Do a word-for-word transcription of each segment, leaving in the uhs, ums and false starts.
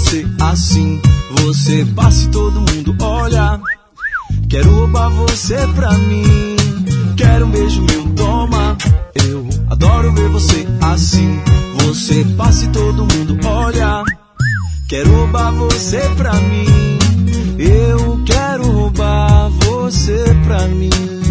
você assim. Você passa e todo mundo olha. Quero roubar você pra mim. Quero um beijo meu, toma. Eu adoro ver você assim. Você passa e todo mundo olha. Quero roubar você pra mim. Eu quero roubar você pra mim.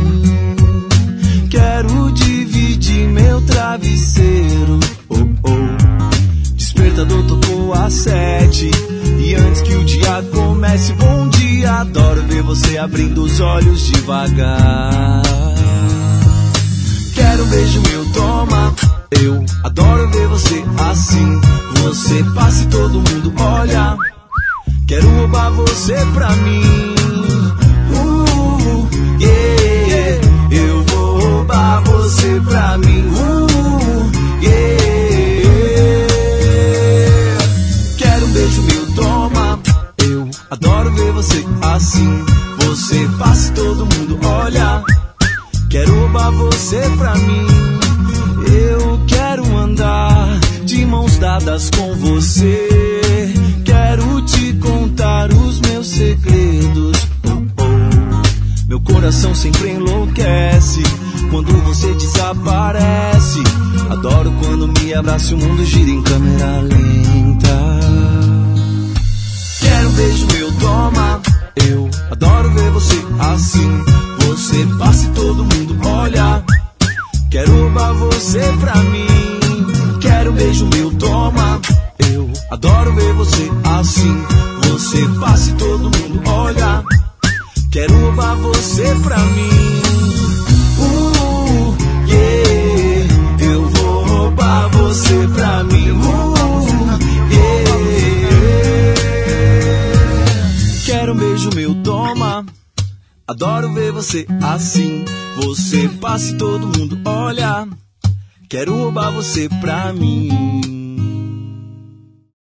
Quero dividir meu travesseiro. Oh, oh. Despertador tocou às sete. E antes que o dia comece, bom dia. Adoro ver você abrindo os olhos devagar. Quero um beijo meu, toma. Eu adoro ver você assim. Você passa e todo mundo olha. Quero roubar você pra mim. Uh, yeah. Eu vou roubar você pra mim. Uh, yeah. Quero um beijo meu, toma. Eu adoro ver você assim. Você passa e todo mundo olha. Quero roubar você pra mim. Eu quero andar de mãos dadas com você. Quero te contar os meus segredos. Oh, oh. Meu coração sempre enlouquece quando você desaparece. Adoro quando me abraça e o mundo gira em câmera lenta. Quero um beijo meu, toma. Eu adoro ver você assim. Você passa e todo mundo olha. Quero roubar você pra mim. Quero um beijo meu, toma. Eu adoro ver você assim. Você passa e todo mundo olha. Quero roubar você pra mim. Uh, yeah. Eu vou roubar você pra mim. Uh, yeah. Quero um beijo meu, toma. Adoro ver você assim. Você passa e todo mundo olha. Quero roubar você pra mim.